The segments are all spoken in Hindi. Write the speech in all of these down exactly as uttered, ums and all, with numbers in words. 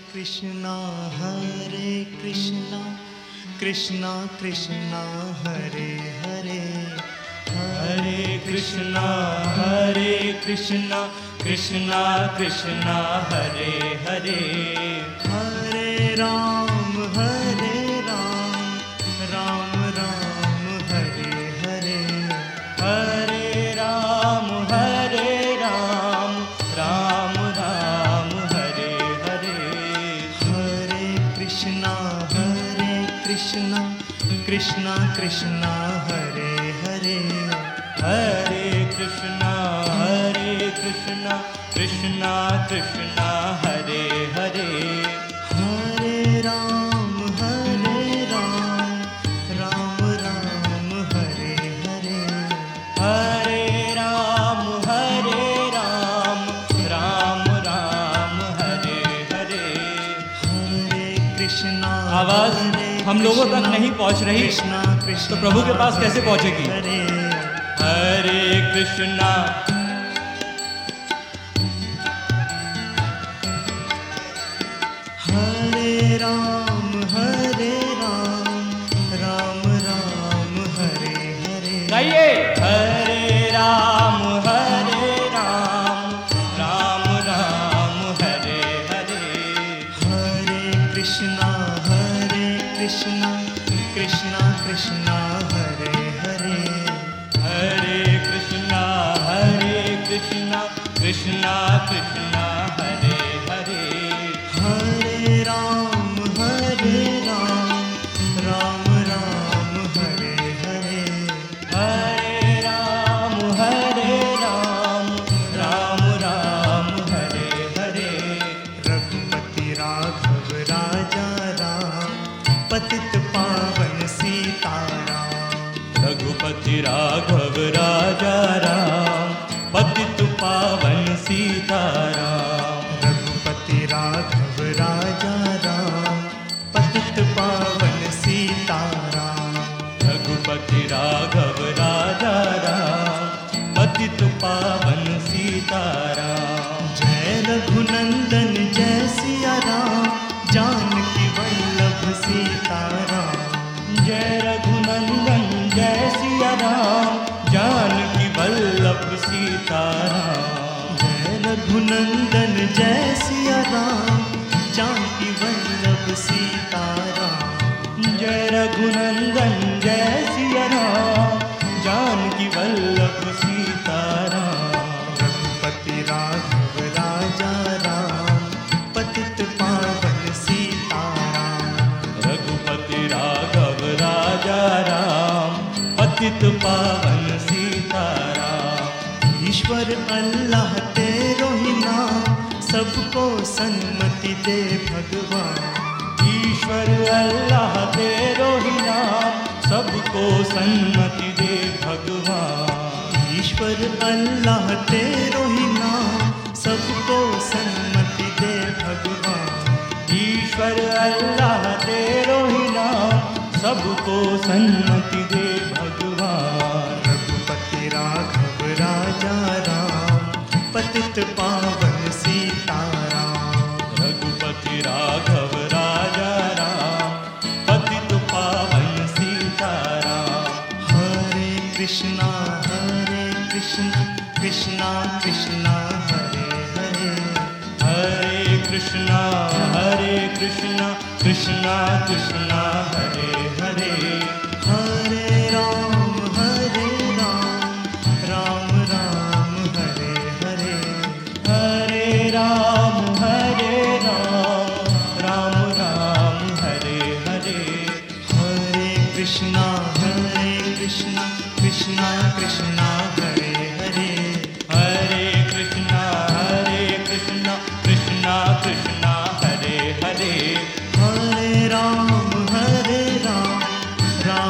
कृष्णा हरे कृष्णा कृष्णा कृष्णा हरे हरे हरे कृष्णा हरे कृष्णा कृष्णा कृष्णा हरे हरे हरे राम हरे राम राम राम हरे हरे हरे राम हरे राम राम राम हरे हरे हरे कृष्णा हरे कृष्णा कृष्णा कृष्णा हरे हरे हरे कृष्णा हरे कृष्णा कृष्णा कृष्णा हरे हरे हरे राम हरे राम राम राम हरे हरे हरे राम हरे राम राम राम हरे हरे हरे कृष्णा आवाज हम लोगों तक नहीं पहुंच रही कृष्णा कृष्णा तो प्रभु के पास कैसे पहुंचेगी? हरे हरे कृष्णा हरे राम हरे राम राम राम हरे हरे गाइए हरे राम हरे राम राम राम हरे हरे हरे कृष्णा हरे कृष्णा कृष्णा कृष्णा हरे हरे हरे कृष्णा हरे कृष्णा कृष्णा कृष्णा हरे हरे हरे राम हरे राम राम राम हरे हरे हरे राम हरे राम राम राम हरे हरे रघुपति राघव राजा राम पतित पावन सीताराम रघुपति राघव राजा राम पतित पावन सीताराम रघुपति राघव राजा राम पतित पावन सीताराम रघुपति राघव राजा राम पतित पावन सीताराम जय रघुनंदन जय सिया राम जानकी वल्लभ सीताराम जय रघुनंदन जय सिया राम जानकी वल्लभ सीताराम जय रघुनंदन जय सिया राम जानकी वल्लभ सीताराम जय रघुनंदन जय सिया राम जानकी वल्लभ सीताराम रघुपति राघव राजा राम पतित पावन सीताराम रघुपति राघव राजा राम पतित पावन सीताराम ईश्वर अल्लाह तेरो ही नाम सबको सन्मति दे भगवान ईश्वर अल्लाह तेरो ही नाम सबको सन्मति दे भगवान ईश्वर अल्लाह तेरो ही नाम सबको सन्मति दे भगवान ईश्वर अल्लाह तेरो ही नाम सबको सन्मति दे भगवान रघुपति राघव राजा राम पतित पावन सीताराम रघुपति राघव राजा राम पतित पावन सीताराम हरे कृष्णा हरे कृष्णा कृष्णा कृष्णा हरे हरे हरे कृष्णा हरे कृष्णा कृष्णा कृष्णा हरे हरे हरे राम हरे राम राम राम हरे हरे हरे राम हरे राम राम राम हरे हरे हरे कृष्णा हरे कृष्णा कृष्णा कृष्णा हरे हरे हरे कृष्णा हरे कृष्णा कृष्णा कृष्णा हरे हरे हरे राम हरे राम राम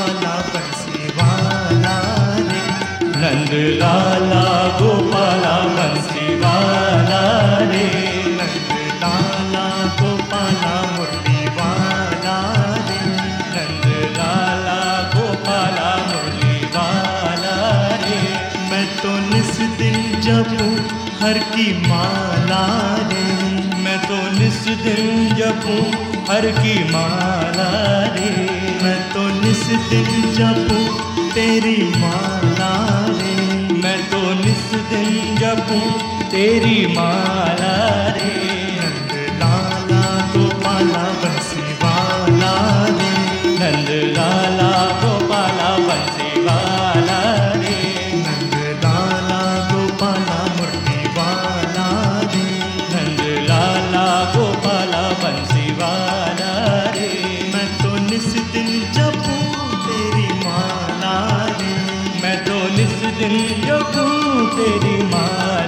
गोपाला बंसी वाला रे, नंद लाला गोपाला बंसी वाला रे, नंद लाला गोपाला मुरली वाला रे, नंद लाला गोपाला मुरली वाला रे। मैं तो निस दिन जपूं हर की माला रे, मैं तो निस दिन जपूं हर की माला रे, मैं तो निस दिन जपूं तेरी माला रे, मैं तो निस दिन जपूं तेरी माला रे। नंद लाला गोपाला बंसी वाला रे, नंद लाला गोपाला बंसी वाला रे, नंद लाला गोपाला मुरली वाला रे, नंद लाला गोपाला बंसी वाला रे। मैं तो निस दिन जपूं तेरी माला रे, मैं तो निस दिन जपूं तेरी माला